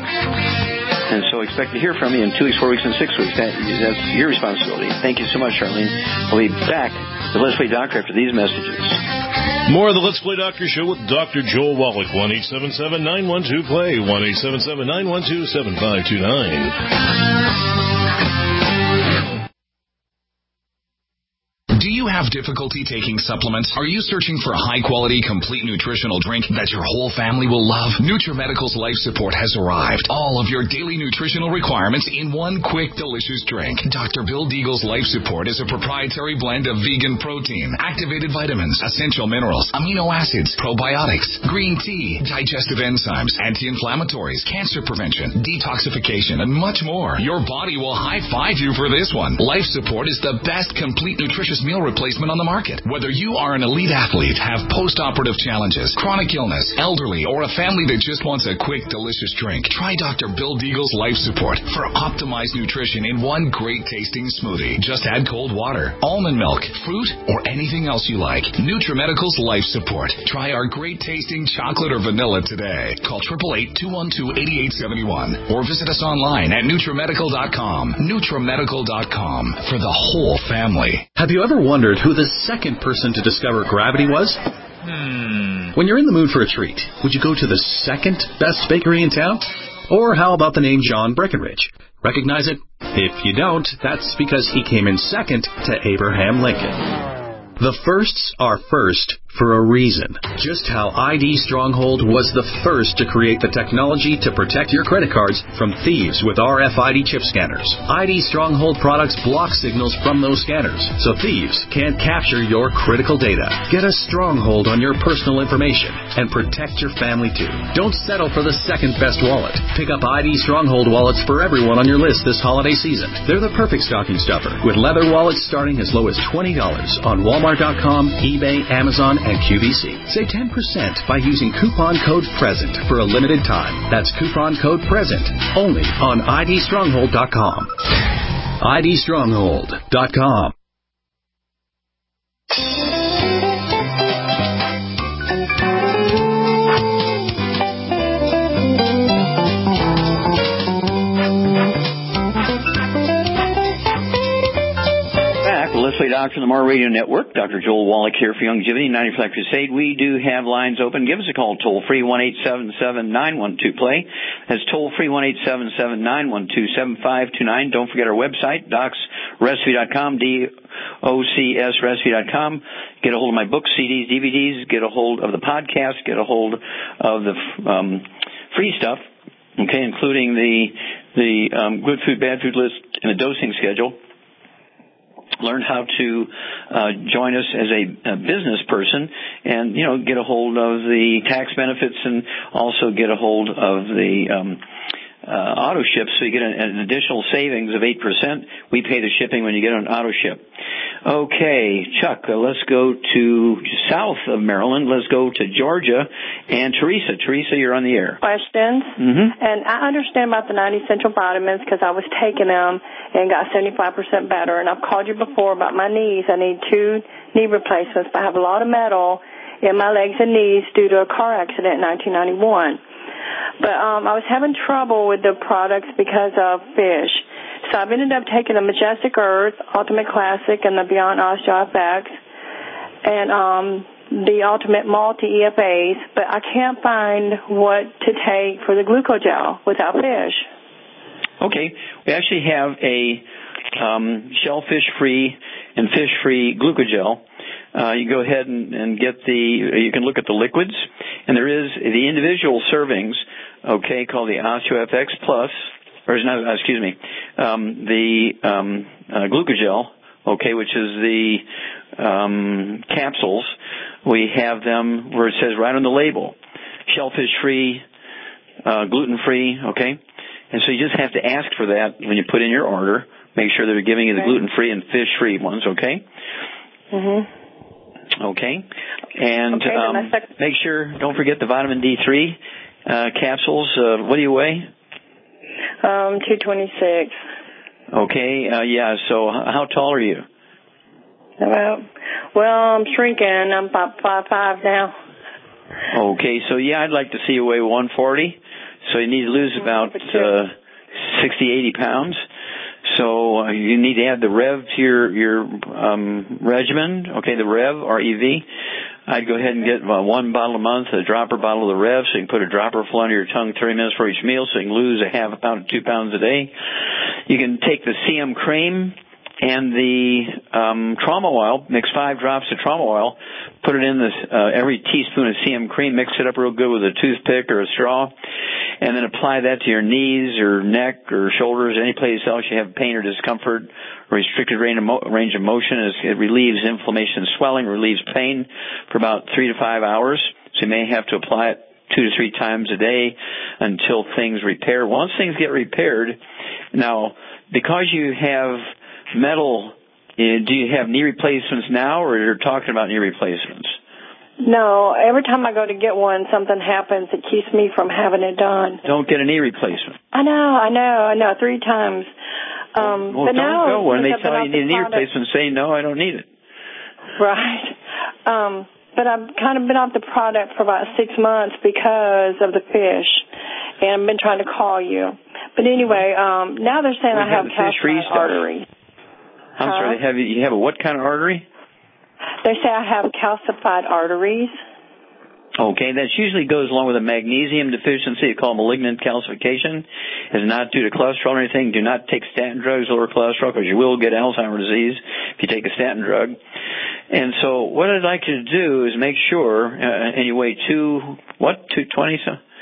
And so expect to hear from you in 2 weeks, 4 weeks, and 6 weeks. That's your responsibility. Thank you so much, Charlene. We'll be back with Let's Play Doctor after these messages. More of the Let's Play Doctor Show with Dr. Joel Wallach. 1-877-912-PLAY. 1-877-912-7529. Do you have difficulty taking supplements? Are you searching for a high-quality, complete nutritional drink that your whole family will love? NutriMedical's Life Support has arrived. All of your daily nutritional requirements in one quick, delicious drink. Dr. Bill Deagle's Life Support is a proprietary blend of vegan protein, activated vitamins, essential minerals, amino acids, probiotics, green tea, digestive enzymes, anti-inflammatories, cancer prevention, detoxification, and much more. Your body will high-five you for this one. Life Support is the best complete nutritious meal replacement on the market. Whether you are an elite athlete, have post-operative challenges, chronic illness, elderly, or a family that just wants a quick, delicious drink, try Dr. Bill Deagle's Life Support for optimized nutrition in one great-tasting smoothie. Just add cold water, almond milk, fruit, or anything else you like. NutriMedical's Life Support. Try our great-tasting chocolate or vanilla today. Call 888-212-8871 or visit us online at NutriMedical.com. NutriMedical.com for the whole family. Have you ever wondered who the second person to discover gravity was? When you're in the mood for a treat, would you go to the second best bakery in town? Or how about the name John Breckenridge? Recognize it? If you don't, that's because he came in second to Abraham Lincoln. The firsts are first for a reason. Just how ID Stronghold was the first to create the technology to protect your credit cards from thieves with RFID chip scanners. ID Stronghold products block signals from those scanners, so thieves can't capture your critical data. Get a stronghold on your personal information and protect your family too. Don't settle for the second best wallet. Pick up ID Stronghold wallets for everyone on your list this holiday season. They're the perfect stocking stuffer, with leather wallets starting as low as $20 on Walmart.com, eBay, Amazon, and QVC. Save 10% by using coupon code PRESENT for a limited time. That's coupon code PRESENT only on IDStronghold.com. IDStronghold.com. Doctor on the More Radio Network. Dr. Joel Wallach here for Youngevity 95 Crusade. We do have lines open. Give us a call, toll-free, 1-877-912-PLAY. That's toll-free, 1-877-912-7529. Don't forget our website, docsrecipe.com, DOCSrecipe.com. Get a hold of my books, CDs, DVDs. Get a hold of the podcast. Get a hold of the free stuff, okay, including the good food, bad food list and the dosing schedule. Learn how to join us as a business person and, get a hold of the tax benefits and also get a hold of the auto ship, so you get an additional savings of 8%. We pay the shipping when you get an auto ship. Okay, Chuck, let's go to south of Maryland. Let's go to Georgia. And Teresa. Teresa, you're on the air. Questions. Mm-hmm. And I understand about the 90 Essential Vitamins because I was taking them and got 75% better. And I've called you before about my knees. I need 2 knee replacements, but I have a lot of metal in my legs and knees due to a car accident in 1991. But I was having trouble with the products because of fish. So I've ended up taking the Majestic Earth, Ultimate Classic, and the Beyond OsteoFX, and the Ultimate Multi-EFAs, but I can't find what to take for the Glucogel without fish. Okay. We actually have a shellfish-free and fish-free Glucogel. You go ahead and get you can look at the liquids, and there is the individual servings, okay, called the OsteoFX Plus, the Glucogel, okay, which is the capsules. We have them where it says right on the label, shellfish-free, gluten-free, okay? And so you just have to ask for that when you put in your order. Make sure they're giving you the gluten-free and fish-free ones, okay? Mm-hmm. Okay. And make sure, don't forget the vitamin D3 capsules. What do you weigh? 226. Okay. So how tall are you? Well, I'm shrinking. I'm about 5'5" now. Okay. So, I'd like to see you weigh 140. So you need to lose about 60, 80 pounds. So you need to add the Rev to your regimen, okay, the Rev, R-E-V. I'd go ahead and get 1 bottle a month, a dropper bottle of the Rev, so you can put a dropper full under your tongue 30 minutes for each meal, so you can lose a half a pound to 2 pounds a day. You can take the CM cream and the trauma oil, mix 5 drops of trauma oil, put it in this every teaspoon of CM cream, mix it up real good with a toothpick or a straw, and then apply that to your knees or neck or shoulders, any place else you have pain or discomfort, restricted range of motion. It relieves inflammation and swelling, relieves pain for about 3 to 5 hours. So you may have to apply it 2 to 3 times a day until things repair. Once things get repaired, now, because you have metal, do you have knee replacements now, or you're talking about knee replacements? No, every time I go to get one, something happens that keeps me from having it done. Don't get a knee replacement. I know, 3 times. Well, but don't go when they tell you you need a knee replacement. Say, no, I don't need it. Right. But I've kind of been off the product for about 6 months because of the fish, and I've been trying to call you. But anyway, now they're saying I have calcified artery. I'm sorry, you have a what kind of artery? They say I have calcified arteries. Okay, that usually goes along with a magnesium deficiency. It's called malignant calcification. It's not due to cholesterol or anything. Do not take statin drugs, lower cholesterol, because you will get Alzheimer's disease if you take a statin drug. And so what I'd like you to do is make sure, and you weigh 220?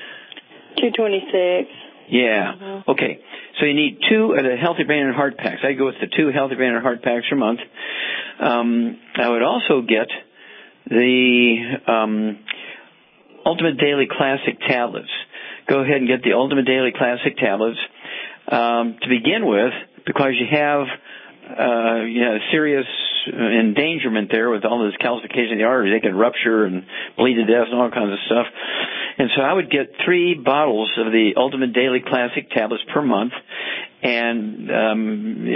226. Yeah. Mm-hmm. Okay. So you need 2 of the Healthy Brain and Heart Packs. I go with the 2 Healthy Brain and Heart Packs per month. I would also get the Ultimate Daily Classic Tablets. Go ahead and get the Ultimate Daily Classic Tablets to begin with, because you have serious endangerment there with all this calcification of the arteries. They can rupture and bleed to death and all kinds of stuff. And so I would get 3 bottles of the Ultimate Daily Classic Tablets per month. And,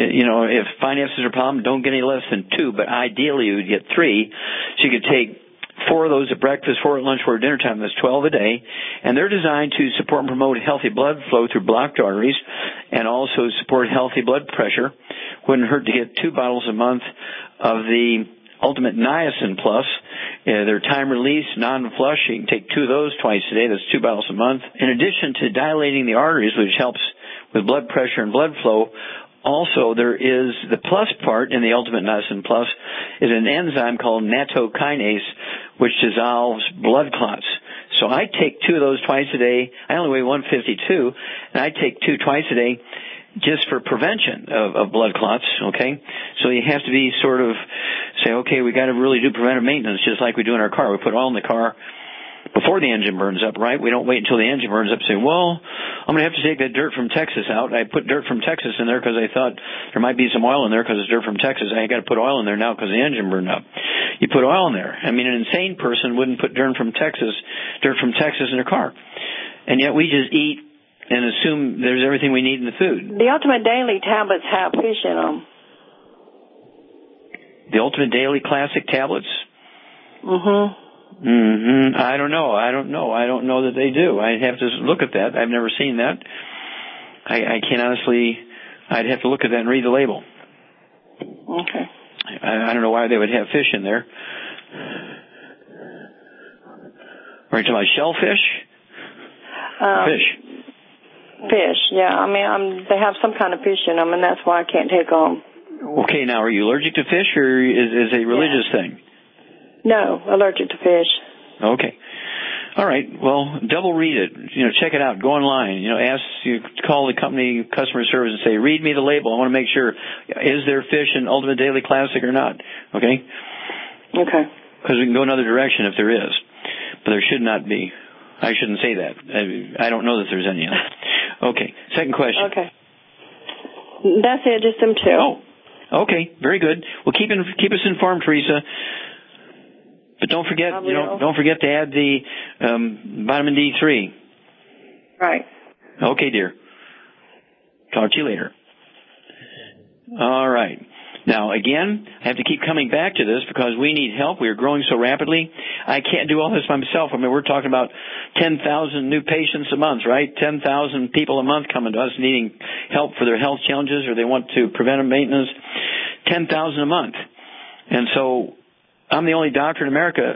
if finances are a problem, don't get any less than 2, but ideally you would get 3. So you could take 4 of those at breakfast, 4 at lunch, 4 at dinner time. That's 12 a day. And they're designed to support and promote healthy blood flow through blocked arteries and also support healthy blood pressure. Wouldn't hurt to get 2 bottles a month of the Ultimate Niacin Plus. They're time release, non-flush. You can take 2 of those twice a day. That's 2 bottles a month. In addition to dilating the arteries, which helps with blood pressure and blood flow, also there is the plus part in the Ultimate Niacin Plus is an enzyme called nattokinase, which dissolves blood clots. So I take 2 of those twice a day. I only weigh 152, and I take 2 twice a day just for prevention of blood clots, okay? So you have to be sort of say, okay, we got to really do preventive maintenance just like we do in our car. We put oil in the car before the engine burns up, right? We don't wait until the engine burns up and say, well, I'm going to have to take that dirt from Texas out. I put dirt from Texas in there because I thought there might be some oil in there because it's dirt from Texas. I got to put oil in there now because the engine burned up. You put oil in there. I mean, an insane person wouldn't put dirt from Texas in their car. And yet we just eat and assume there's everything we need in the food. The Ultimate Daily tablets have fish in them. The Ultimate Daily Classic tablets? Mm-hmm. I don't know. I don't know that they do. I'd have to look at that. I've never seen that. I can't honestly. I'd have to look at that and read the label. Okay. I don't know why they would have fish in there. Are you talking about shellfish? Fish, yeah. I mean, they have some kind of fish in them, and that's why I can't take them. Okay, now, are you allergic to fish, or is it a religious thing? No, allergic to fish. Okay. All right. Well, double read it. Check it out. Go online. Call the company customer service and say, read me the label. I want to make sure, is there fish in Ultimate Daily Classic or not? Okay? Okay. Because we can go another direction if there is. But there should not be. I shouldn't say that. I don't know that there's any in it. Okay. Second question. Okay. That's it, just them 2. Oh, okay. Very good. Well, keep us informed, Teresa. But don't forget, don't forget to add the vitamin D3. Right. Okay, dear. Talk to you later. All right. Now, again, I have to keep coming back to this because we need help. We are growing so rapidly. I can't do all this by myself. I mean, we're talking about 10,000 new patients a month, right? 10,000 people a month coming to us needing help for their health challenges or they want to preventive maintenance. 10,000 a month. And so I'm the only doctor in America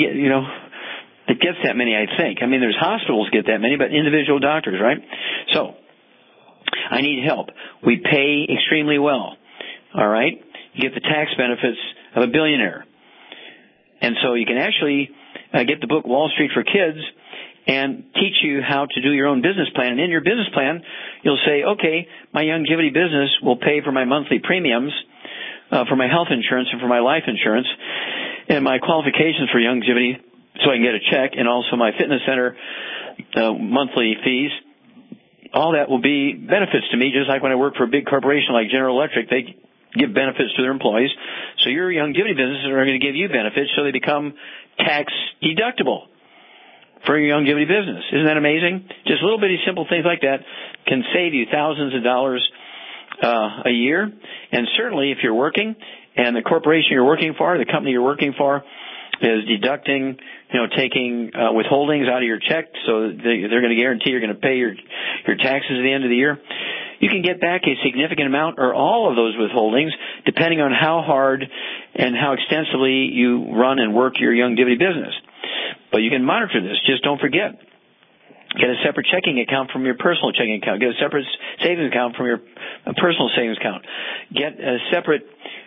that gets that many, I think. I mean, there's hospitals get that many, but individual doctors, right? So I need help. We pay extremely well. All right? You get the tax benefits of a billionaire. And so you can actually get the book Wall Street for Kids and teach you how to do your own business plan. And in your business plan, you'll say, okay, my longevity business will pay for my monthly premiums, for my health insurance and for my life insurance, and my qualifications for longevity so I can get a check, and also my fitness center monthly fees. All that will be benefits to me, just like when I work for a big corporation like General Electric. They give benefits to their employees. So your longevity businesses are going to give you benefits so they become tax deductible for your longevity business. Isn't that amazing? Just little bitty simple things like that can save you thousands of dollars a year. And certainly if you're working and the corporation you're working for, the company you're working for is deducting, taking withholdings out of your check, so they're going to guarantee you're going to pay your taxes at the end of the year. You can get back a significant amount or all of those withholdings depending on how hard and how extensively you run and work your longevity business. But you can monitor this. Just don't forget. Get a separate checking account from your personal checking account. Get a separate savings account from your personal savings account. Get a separate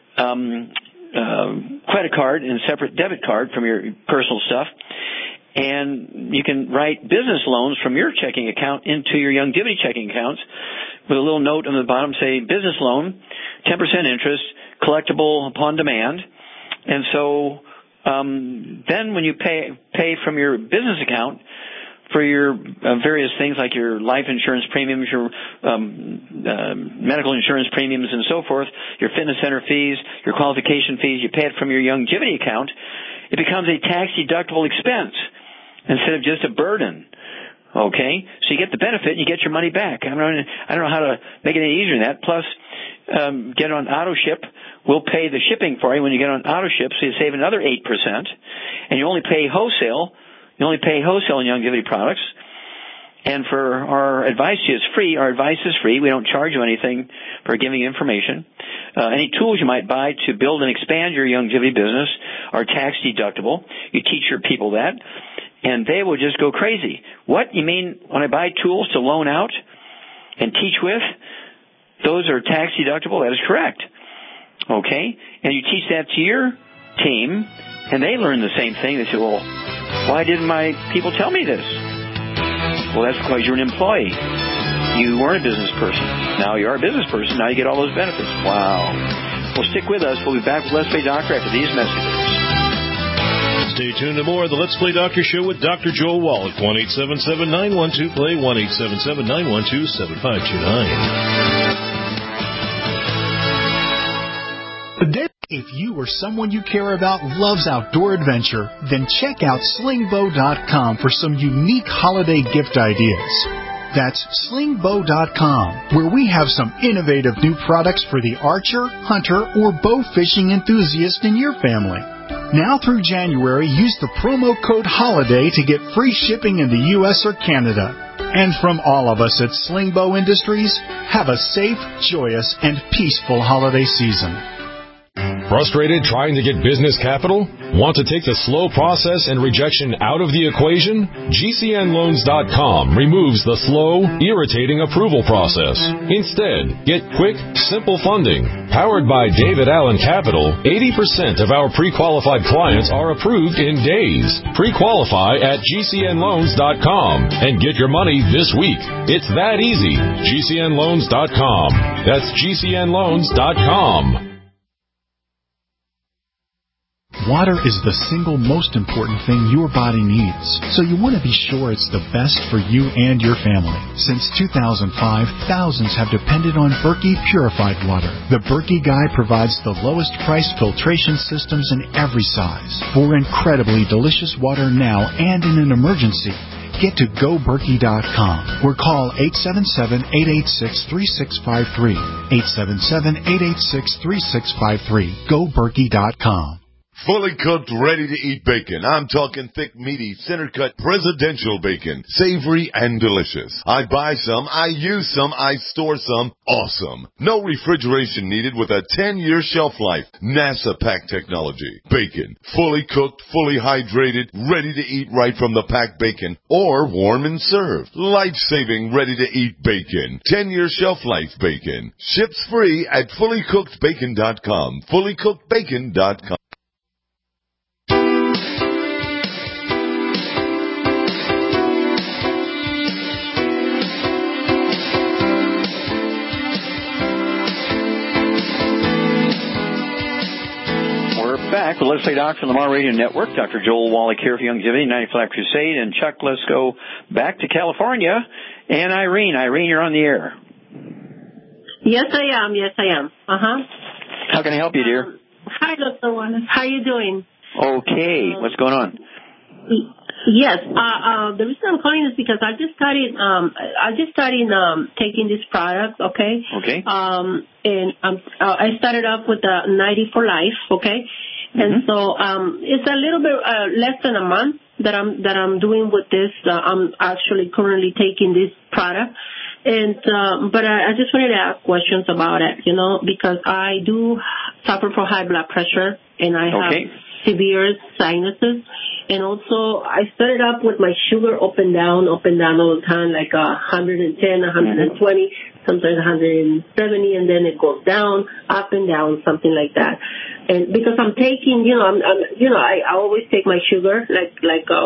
credit card and separate debit card from your personal stuff. And you can write business loans from your checking account into your longevity checking accounts with a little note on the bottom, say business loan, 10% interest, collectible upon demand. And so then when you pay from your business account for your various things like your life insurance premiums, your medical insurance premiums and so forth, your fitness center fees, your qualification fees, you pay it from your longevity account, it becomes a tax-deductible expense instead of just a burden. Okay? So you get the benefit and you get your money back. I don't know how to make it any easier than that. Plus, get on auto ship, we'll pay the shipping for you when you get on auto ship, so you save another 8%. And you only pay wholesale. You only pay wholesale in Youngevity products. And for our advice to you, it's free. Our advice is free. We don't charge you anything for giving you information. Any tools you might buy to build and expand your Youngevity business are tax deductible. You teach your people that, and they will just go crazy. What? You mean when I buy tools to loan out and teach with, those are tax deductible? That is correct. Okay? And you teach that to your team, and they learn the same thing. They say, well, why didn't my people tell me this? Well, that's because you're an employee. You weren't a business person. Now you are a business person. Now you get all those benefits. Wow. Well, stick with us. We'll be back with Let's Play Doctor after these messages. Stay tuned to more of the Let's Play Doctor Show with Dr. Joel Wallach. 1-877-912-PLAY, 1-877-912-7529. If you or someone you care about loves outdoor adventure, then check out slingbow.com for some unique holiday gift ideas. That's slingbow.com, where we have some innovative new products for the archer, hunter, or bow fishing enthusiast in your family. Now through January, use the promo code HOLIDAY to get free shipping in the U.S. or Canada. And from all of us at Slingbow Industries, have a safe, joyous, and peaceful holiday season. Frustrated trying to get business capital? Want to take the slow process and rejection out of the equation? GCNloans.com removes the slow, irritating approval process. Instead, get quick, simple funding. Powered by David Allen Capital, 80% of our pre-qualified clients are approved in days. Pre-qualify at GCNloans.com and get your money this week. It's that easy. GCNloans.com. That's GCNloans.com. Water is the single most important thing your body needs, so you want to be sure it's the best for you and your family. Since 2005, thousands have depended on Berkey Purified Water. The Berkey Guy provides the lowest price filtration systems in every size for incredibly delicious water now and in an emergency. Get to GoBerkey.com or call 877-886-3653. 877-886-3653. GoBerkey.com. Fully cooked, ready-to-eat bacon. I'm talking thick, meaty, center-cut, presidential bacon. Savory and delicious. I buy some, I use some, I store some. Awesome. No refrigeration needed with a 10-year shelf life. NASA pack technology. Bacon. Fully cooked, fully hydrated, ready to eat right from the packed bacon. Or warm and served. Life-saving, ready-to-eat bacon. 10-year shelf life bacon. Ships free at fullycookedbacon.com. Fullycookedbacon.com. Back with Let's Play Doctor on the Lamar Radio Network. Dr. Joel Wallach here for Youngevity, 95 Crusade. And Chuck, let's go back to California. And Irene, you're on the air. Yes, I am. How can I help you, dear? Hi, Dr. Warner. How are you doing? Okay. What's going on? Yes. The reason I'm calling is because I just started taking this product. Okay. Okay. And I started off with the 90 for Life. Okay. And so it's a little bit less than a month that I'm doing with this. I'm actually currently taking this product, and but I just wanted to ask questions about it, because I do suffer from high blood pressure and I have severe sinuses, and also I started up with my sugar up and down all the time, like 110, 120, sometimes 170, and then it goes down, up and down, something like that. And because I'm taking, I always take my sugar, with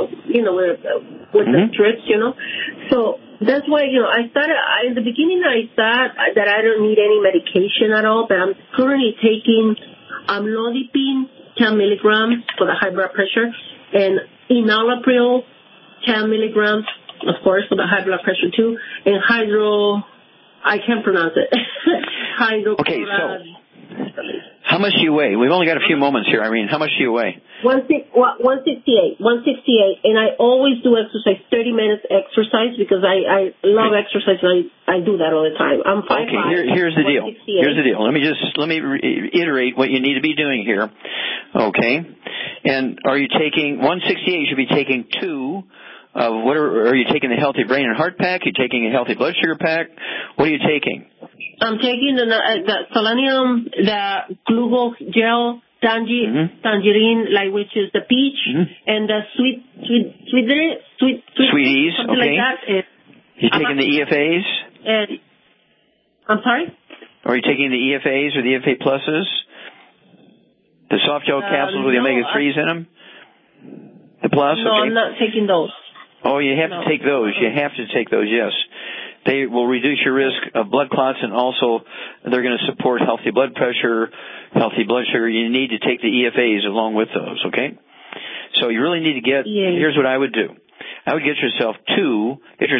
the strips, So that's why, I started, in the beginning I thought that I don't need any medication at all, but I'm currently taking amlodipine, 10 milligrams for the high blood pressure, and enalapril, 10 milligrams, of course, for the high blood pressure too, and I can't pronounce it. Okay, so how How much do you weigh? We've only got a few moments here, Irene. How much do you weigh? 168, and I always do exercise, 30 minutes exercise, because I love exercise, and I do that all the time. I'm 5'5". Okay, here's the deal. Here's the deal. Let me reiterate what you need to be doing here. Okay, and are you taking 168? You should be taking 2. Are you taking the Healthy Brain and Heart Pack? Are you taking a Healthy Blood Sugar Pack? What are you taking? I'm taking the selenium, the glucose gel, tangerine, like, which is the peach, and the sweeties, something okay. like that. You taking the EFAs? I'm sorry? Are you taking the EFAs or the EFA pluses? The soft gel capsules with the omega-3s in them? The plus? No, okay. I'm not taking those. Oh, you have to take those. You have to take those, yes. They will reduce your risk of blood clots, and also they're going to support healthy blood pressure, healthy blood sugar. You need to take the EFAs along with those, okay? So you really need to get, here's what I would do. I would get yourself two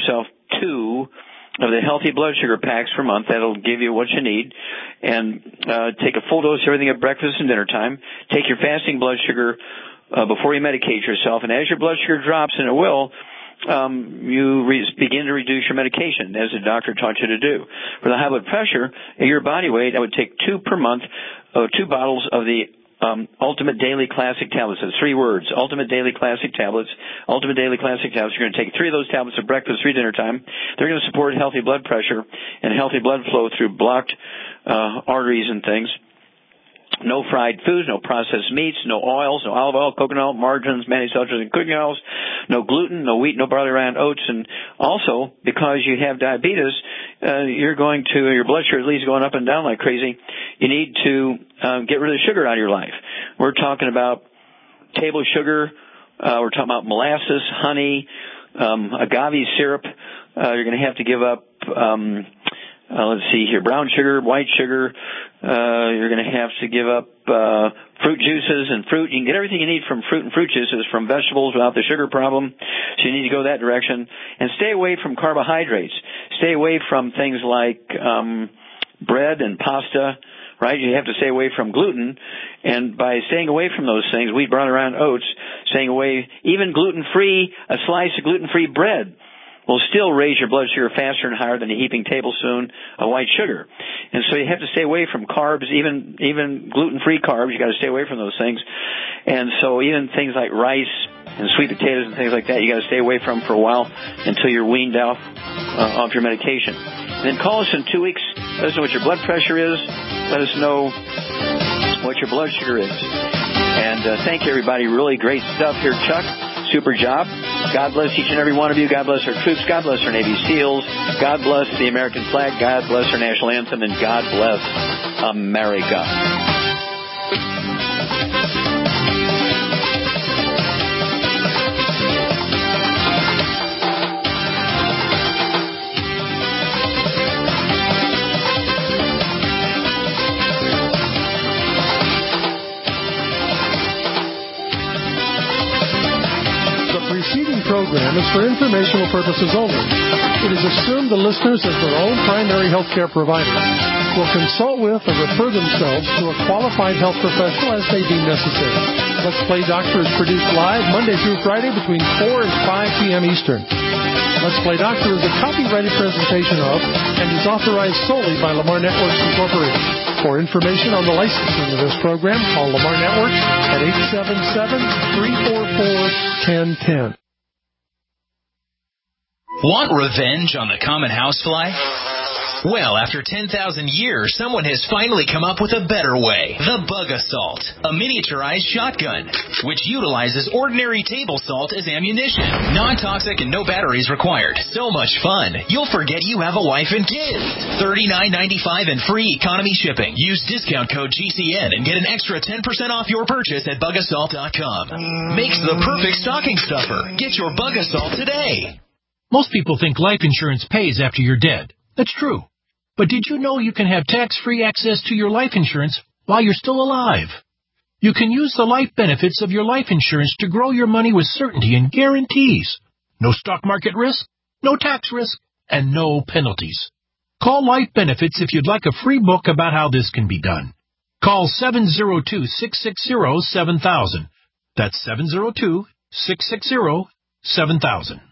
of the healthy blood sugar packs per month. That'll give you what you need. And take a full dose of everything at breakfast and dinner time. Take your fasting blood sugar before you medicate yourself. And as your blood sugar drops, and it will, you begin to reduce your medication, as the doctor taught you to do. For the high blood pressure, at your body weight, I would take 2 per month, 2 bottles of the Ultimate Daily Classic Tablets. That's 3 words. Ultimate Daily Classic Tablets. Ultimate Daily Classic Tablets. You're going to take 3 of those tablets at breakfast, 3 dinner time. They're going to support healthy blood pressure and healthy blood flow through blocked arteries and things. No fried foods, no processed meats, no oils, no olive oil, coconut oil, margarines, manufacturers, and cooking oils, no gluten, no wheat, no barley, rye, and oats. And also, because you have diabetes, your blood sugar at least going up and down like crazy. You need to get rid of the sugar out of your life. We're talking about table sugar. We're talking about molasses, honey, agave syrup. You're going to have to give up let's see here, brown sugar, white sugar. You're going to have to give up fruit juices and fruit. You can get everything you need from fruit and fruit juices from vegetables without the sugar problem. So you need to go that direction. And stay away from carbohydrates. Stay away from things like bread and pasta, right? You have to stay away from gluten. And by staying away from those things, wheat, barley, rye, and oats, staying away, even gluten-free, a slice of gluten-free bread will still raise your blood sugar faster and higher than a heaping tablespoon of white sugar. And so you have to stay away from carbs, even gluten-free carbs. You got to stay away from those things. And so even things like rice and sweet potatoes and things like that, you got to stay away from for a while until you're weaned off your medication. And then call us in 2 weeks. Let us know what your blood pressure is. Let us know what your blood sugar is. And thank you, everybody. Really great stuff here, Chuck. Super job. God bless each and every one of you. God bless our troops. God bless our Navy SEALs. God bless the American flag. God bless our national anthem. And God bless America. Program is for informational purposes only. It is assumed the listeners, as their own primary health care providers, will consult with or refer themselves to a qualified health professional as they deem necessary. Let's Play Doctor is produced live Monday through Friday between 4 and 5 p.m. Eastern. Let's Play Doctor is a copyrighted presentation of and is authorized solely by Lamar Networks Incorporated. For information on the licensing of this program, call Lamar Networks at 877-344-1010. Want revenge on the common housefly? Well, after 10,000 years, someone has finally come up with a better way. The Bug Assault, a miniaturized shotgun, which utilizes ordinary table salt as ammunition. Non-toxic and no batteries required. So much fun, you'll forget you have a wife and kids. $39.95 and free economy shipping. Use discount code GCN and get an extra 10% off your purchase at bugassault.com. Makes the perfect stocking stuffer. Get your Bug Assault today. Most people think life insurance pays after you're dead. That's true. But did you know you can have tax-free access to your life insurance while you're still alive? You can use the life benefits of your life insurance to grow your money with certainty and guarantees. No stock market risk, no tax risk, and no penalties. Call Life Benefits if you'd like a free book about how this can be done. Call 702-660-7000. That's 702-660-7000.